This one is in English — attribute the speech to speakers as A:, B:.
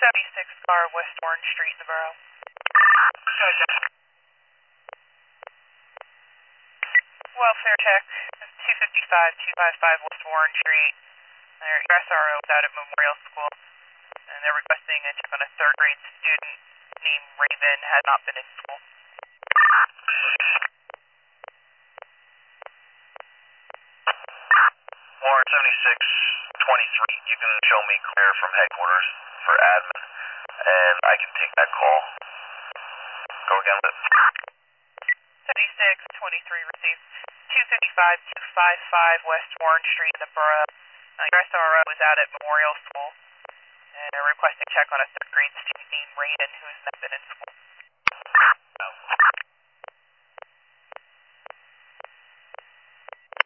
A: 76 car, West Orange Street in the borough. Welfare check, 255 West Orange Street. Their SRO is out at Memorial School, and they're requesting a check on a third grade student named Raven, has not been in school.
B: Warren 7623, you can show me Claire from headquarters for admin, and I can take that call. Go again with it.
A: 7623 received 255 West Orange Street in the borough. Your SRO is out at Memorial School, and they're requesting a check on a third grade student named Raven who has not been in school.